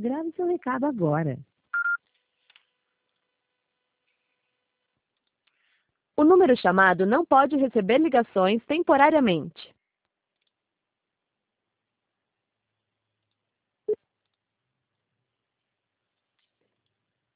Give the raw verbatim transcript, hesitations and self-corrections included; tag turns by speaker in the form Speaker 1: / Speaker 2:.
Speaker 1: Grave seu recado agora.
Speaker 2: O número chamado não pode receber ligações temporariamente.